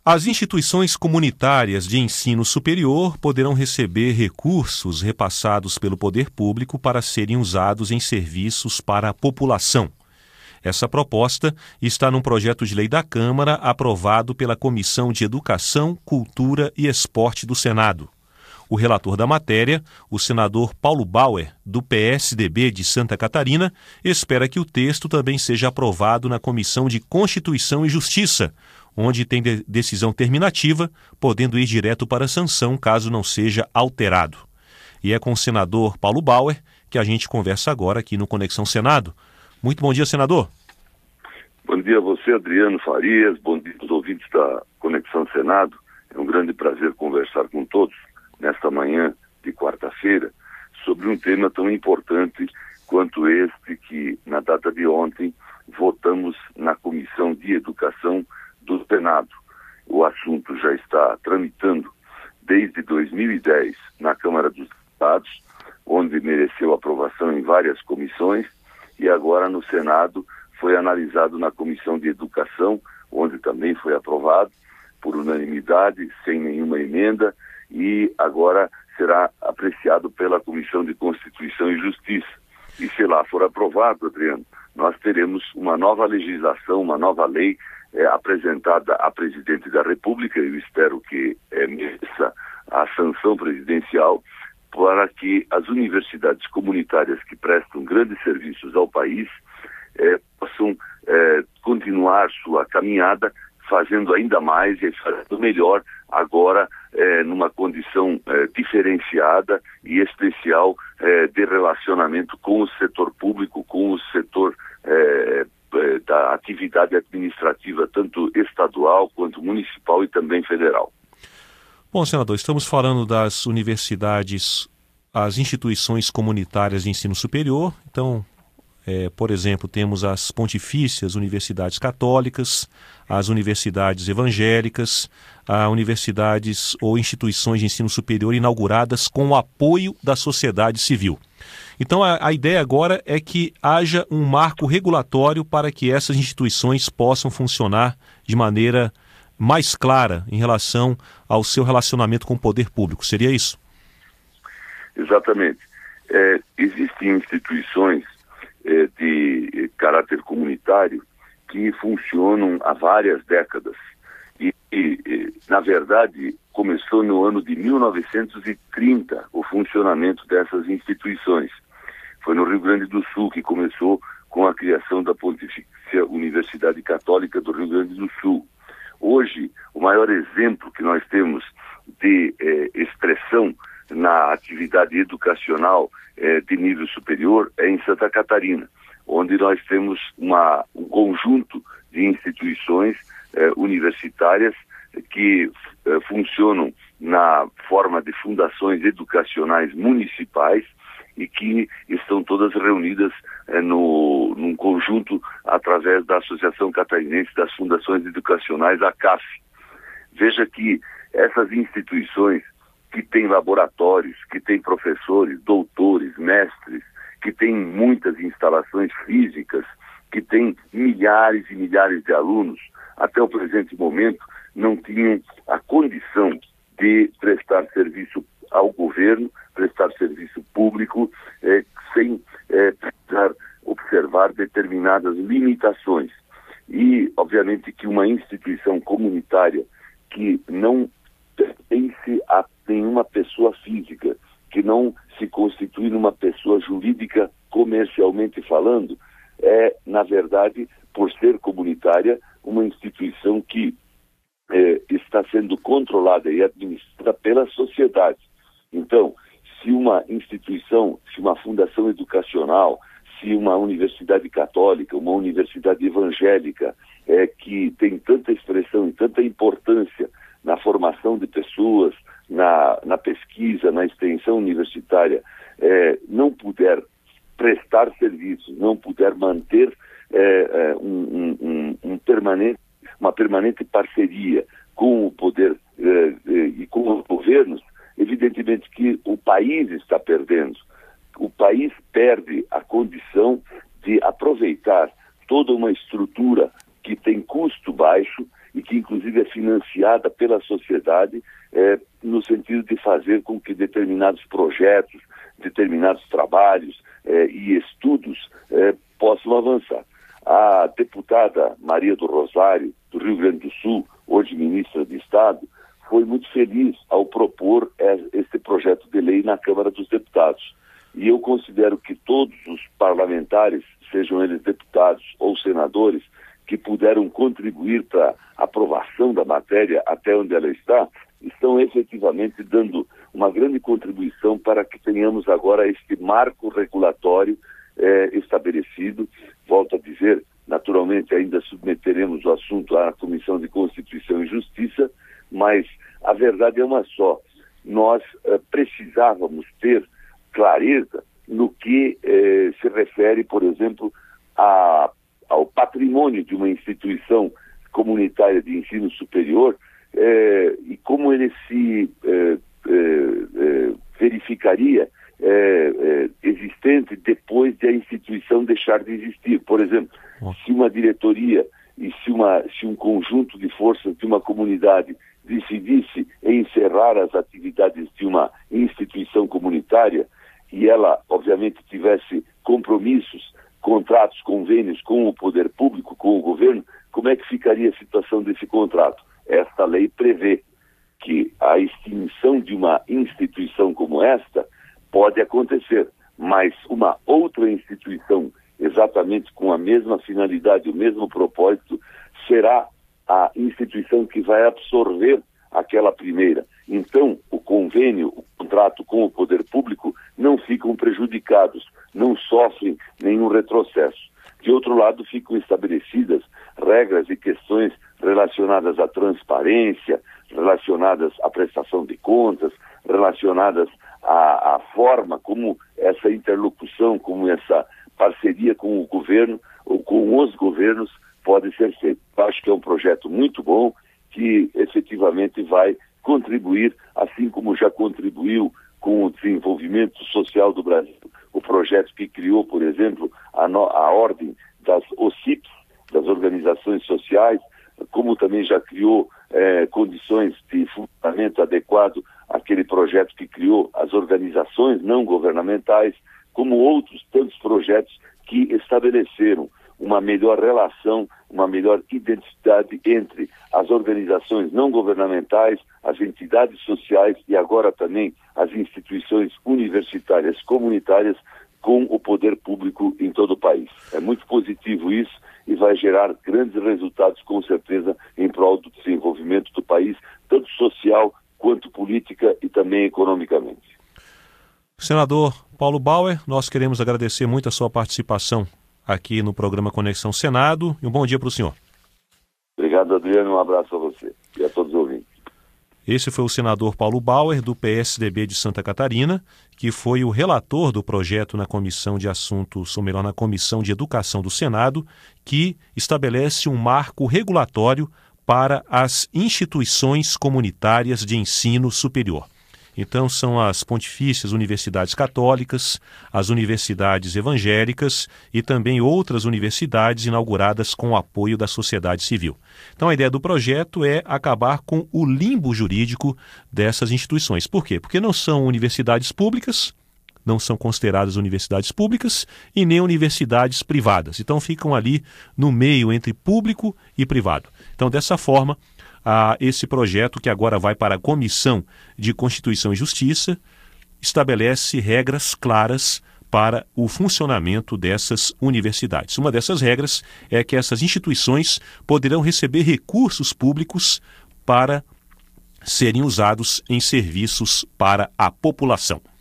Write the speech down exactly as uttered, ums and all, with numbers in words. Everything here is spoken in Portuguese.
As instituições comunitárias de ensino superior poderão receber recursos repassados pelo poder público para serem usados em serviços para a população. Essa proposta está num projeto de lei da Câmara aprovado pela Comissão de Educação, Cultura e Esporte do Senado. O relator da matéria, o senador Paulo Bauer, do P S D B de Santa Catarina, espera que o texto também seja aprovado na Comissão de Constituição e Justiça, onde tem de decisão terminativa, podendo ir direto para a sanção caso não seja alterado. E é com o senador Paulo Bauer que a gente conversa agora aqui no Conexão Senado. Muito bom dia, senador. Bom dia a você, Adriano Farias. Bom dia aos ouvintes da Conexão Senado. É um grande prazer conversar com todos nesta manhã de quarta-feira sobre um tema tão importante quanto este que, na data de ontem, votamos na Comissão de Educação do Senado. O assunto já está tramitando desde dois mil e dez na Câmara dos Deputados, onde mereceu aprovação em várias comissões, e agora no Senado foi analisado na Comissão de Educação, onde também foi aprovado por unanimidade, sem nenhuma emenda, e agora será apreciado pela Comissão de Constituição e Justiça. E se lá for aprovado, Adriano, nós teremos uma nova legislação, uma nova lei é, apresentada à Presidente da República, eu espero que é, mereça a sanção presidencial, para que as universidades comunitárias que prestam grandes serviços ao país é, possam é, continuar sua caminhada, fazendo ainda mais e fazendo melhor agora é, numa condição é, diferenciada e especial é, de relacionamento com o setor público, com o setor é, é, da atividade administrativa, tanto estadual quanto municipal e também federal. Bom, senador, estamos falando das universidades, as instituições comunitárias de ensino superior. Então, É, por exemplo, temos as pontifícias universidades católicas, as universidades evangélicas, as universidades ou instituições de ensino superior inauguradas com o apoio da sociedade civil. Então, a, a ideia agora é que haja um marco regulatório para que essas instituições possam funcionar de maneira mais clara em relação ao seu relacionamento com o poder público. Seria isso? Exatamente. É, existem instituições de caráter comunitário que funcionam há várias décadas e, e, na verdade, começou no ano de mil novecentos e trinta o funcionamento dessas instituições. Foi no Rio Grande do Sul que começou com a criação da Pontifícia Universidade Católica do Rio Grande do Sul. Hoje, o maior exemplo que nós temos de eh, expressão na atividade educacional eh, de nível superior é em Santa Catarina, onde nós temos uma, um conjunto de instituições eh, universitárias que eh, funcionam na forma de fundações educacionais municipais e que estão todas reunidas eh, no, num conjunto através da Associação Catarinense das Fundações Educacionais, a C A F. Veja que essas instituições que têm laboratórios, que têm professores, doutores, mestres, que têm muitas instalações físicas, que têm milhares e milhares de alunos, até o presente momento não tinham a condição de prestar serviço ao governo, prestar serviço público, eh, sem eh, precisar observar determinadas limitações. E, obviamente, que uma instituição comunitária que não pertence a nenhuma pessoa física, que não se constitui numa pessoa jurídica comercialmente falando, é, na verdade, por ser comunitária, uma instituição que é, está sendo controlada e administrada pela sociedade. Então, se uma instituição, se uma fundação educacional, se uma universidade católica, uma universidade evangélica, é, que tem tanta expressão e tanta importância na formação de pessoas, na, na pesquisa, na extensão universitária, é, não puder prestar serviços, não puder manter é, é, um, um, um permanente, uma permanente parceria com o poder é, é, e com os governos, evidentemente que o país está perdendo. O país perde a condição de aproveitar toda uma estrutura que tem custo baixo e que que inclusive é financiada pela sociedade, é, no sentido de fazer com que determinados projetos, determinados trabalhos é, e estudos é, possam avançar. A deputada Maria do Rosário, do Rio Grande do Sul, hoje ministra de Estado, foi muito feliz ao propor este projeto de lei na Câmara dos Deputados. E eu considero que todos os parlamentares, sejam eles deputados ou senadores, que puderam contribuir para a aprovação da matéria até onde ela está, estão efetivamente dando uma grande contribuição para que tenhamos agora este marco regulatório eh, estabelecido. Volto a dizer, naturalmente ainda submeteremos o assunto à Comissão de Constituição e Justiça, mas a verdade é uma só. Nós eh, precisávamos ter clareza no que eh, se refere, por exemplo, a, ao patrimônio de uma instituição comunitária de ensino superior eh, e como ele se eh, eh, verificaria eh, eh, existente depois de a instituição deixar de existir. Por exemplo, se uma diretoria e se, uma, se um conjunto de forças de uma comunidade decidisse encerrar as atividades de uma instituição comunitária e ela, obviamente, tivesse compromissos, contratos, convênios com o poder público, com o governo, como é que ficaria a situação desse contrato? Esta lei prevê que a extinção de uma instituição como esta pode acontecer, mas uma outra instituição, exatamente com a mesma finalidade, o mesmo propósito, será a instituição que vai absorver aquela primeira. Então, o convênio, o contrato com o poder público não ficam prejudicados, não sofrem nenhum retrocesso. De outro lado, ficam estabelecidas regras e questões relacionadas à transparência, relacionadas à prestação de contas, relacionadas à, à forma como essa interlocução, como essa parceria com o governo ou com os governos pode ser feita. Acho que é um projeto muito bom que efetivamente vai contribuir, assim como já contribuiu com o desenvolvimento social do Brasil. O projeto que criou, por exemplo, a, no, a ordem das O C I Ps, das organizações sociais, como também já criou eh, condições de funcionamento adequado àquele projeto que criou as organizações não governamentais, como outros tantos projetos que estabeleceram uma melhor relação, uma melhor identidade entre as organizações não governamentais, as entidades sociais e agora também as instituições universitárias comunitárias com o poder público em todo o país. É muito positivo isso e vai gerar grandes resultados, com certeza, em prol do desenvolvimento do país, tanto social quanto política e também economicamente. Senador Paulo Bauer, nós queremos agradecer muito a sua participação aqui no programa Conexão Senado e um bom dia para o senhor. Obrigado, Adriano, um abraço a você e a todos os ouvintes. Esse foi o senador Paulo Bauer, do P S D B de Santa Catarina, que foi o relator do projeto na Comissão de Assuntos, ou melhor, na Comissão de Educação do Senado, que estabelece um marco regulatório para as instituições comunitárias de ensino superior. Então, são as pontifícias universidades católicas, as universidades evangélicas e também outras universidades inauguradas com o apoio da sociedade civil. Então, a ideia do projeto é acabar com o limbo jurídico dessas instituições. Por quê? Porque não são universidades públicas, não são consideradas universidades públicas e nem universidades privadas. Então, ficam ali no meio entre público e privado. Então, dessa forma, a esse projeto, que agora vai para a Comissão de Constituição e Justiça, estabelece regras claras para o funcionamento dessas universidades. Uma dessas regras é que essas instituições poderão receber recursos públicos para serem usados em serviços para a população.